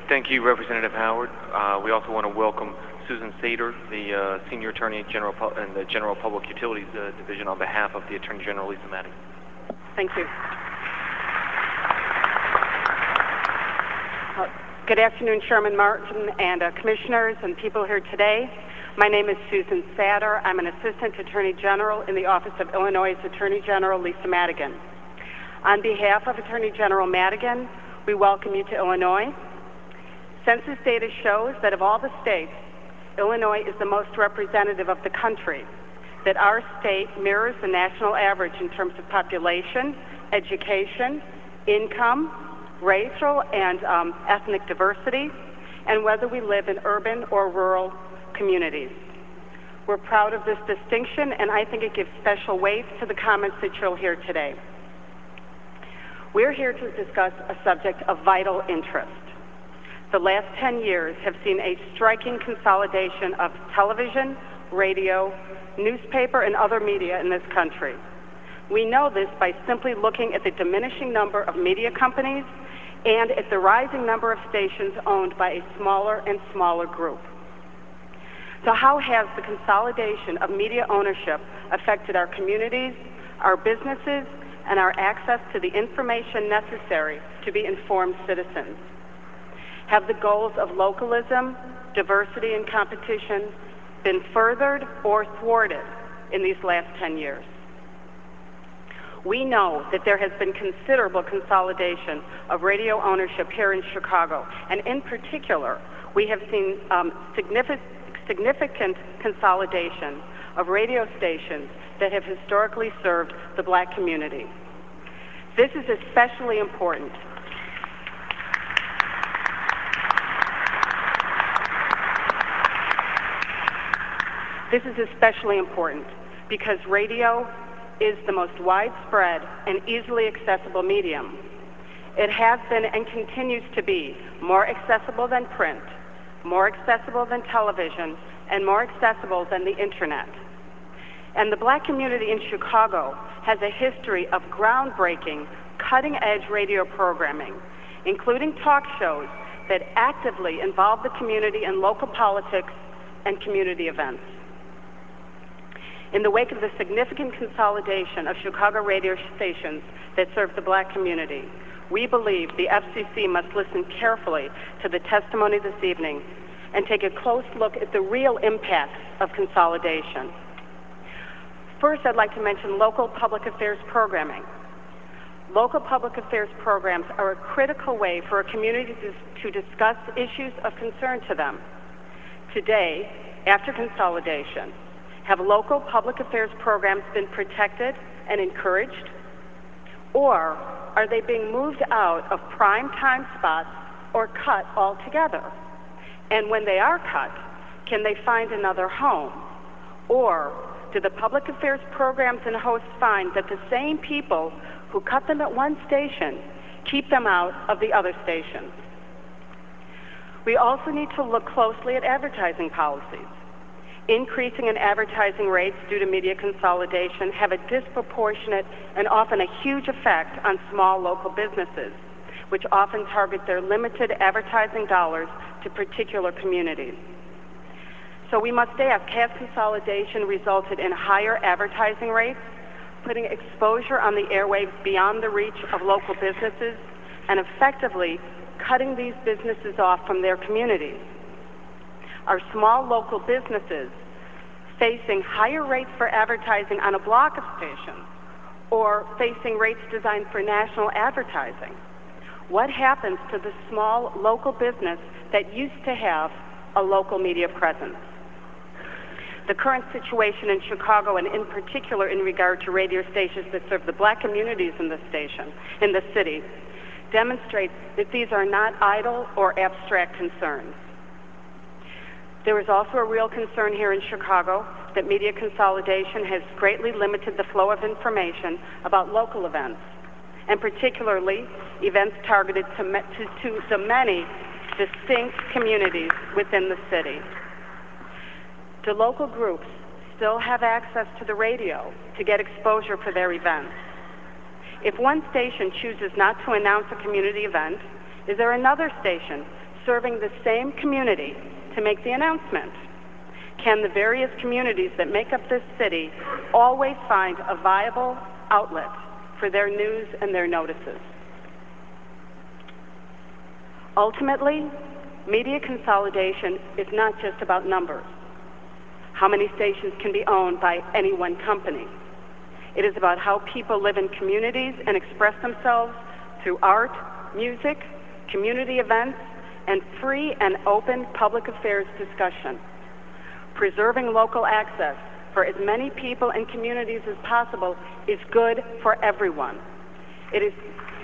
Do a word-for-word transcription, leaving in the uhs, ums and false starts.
Thank you, Representative Howard. Uh, we also want to welcome Susan Sater, the uh, Senior Attorney General in the General Public Utilities uh, Division, on behalf of the Attorney General, Lisa Madigan. Thank you. Uh, good afternoon, Chairman Martin and uh, Commissioners and people here today. My name is Susan Sater. I'm an Assistant Attorney General in the Office of Illinois' Attorney General, Lisa Madigan. On behalf of Attorney General Madigan, we welcome you to Illinois. Census data shows that of all the states, Illinois is the most representative of the country, that our state mirrors the national average in terms of population, education, income, racial and um, ethnic diversity, and whether we live in urban or rural communities. We're proud of this distinction, and I think it gives special weight to the comments that you'll hear today. We're here to discuss a subject of vital interest. The last ten years have seen a striking consolidation of television, radio, newspaper, and other media in this country. We know this by simply looking at the diminishing number of media companies and at the rising number of stations owned by a smaller and smaller group. So how has the consolidation of media ownership affected our communities, our businesses, and our access to the information necessary to be informed citizens? Have the goals of localism, diversity, and competition been furthered or thwarted in these last ten years? We know that there has been considerable consolidation of radio ownership here in Chicago, and in particular, we have seen um, significant, significant consolidation of radio stations that have historically served the Black community. This is especially important. This is especially important because radio is the most widespread and easily accessible medium. It has been and continues to be more accessible than print, more accessible than television, and more accessible than the internet. And the Black community in Chicago has a history of groundbreaking, cutting-edge radio programming, including talk shows that actively involve the community in local politics and community events. In the wake of the significant consolidation of Chicago radio stations that serve the Black community, we believe the F C C must listen carefully to the testimony this evening and take a close look at the real impacts of consolidation. First, I'd like to mention local public affairs programming. Local public affairs programs are a critical way for a community to discuss issues of concern to them. Today, after consolidation, have local public affairs programs been protected and encouraged? Or are they being moved out of prime time spots or cut altogether? And when they are cut, can they find another home? Or do the public affairs programs and hosts find that the same people who cut them at one station keep them out of the other stations? We also need to look closely at advertising policies. Increasing in advertising rates due to media consolidation have a disproportionate and often a huge effect on small local businesses, which often target their limited advertising dollars to particular communities. So we must ask, has consolidation resulted in higher advertising rates, putting exposure on the airwaves beyond the reach of local businesses, and effectively cutting these businesses off from their communities? Are small local businesses facing higher rates for advertising on a block of stations or facing rates designed for national advertising? What happens to the small local business that used to have a local media presence? The current situation in Chicago, and in particular in regard to radio stations that serve the Black communities in the station, in the city, demonstrates that these are not idle or abstract concerns. There is also a real concern here in Chicago that media consolidation has greatly limited the flow of information about local events, and particularly events targeted to, to, to the many distinct communities within the city. Do local groups still have access to the radio to get exposure for their events? If one station chooses not to announce a community event, is there another station serving the same community to make the announcement? Can the various communities that make up this city always find a viable outlet for their news and their notices? Ultimately, media consolidation is not just about numbers. How many stations can be owned by any one company? It is about how people live in communities and express themselves through art, music, community events, and free and open public affairs discussion. Preserving local access for as many people and communities as possible is good for everyone. It is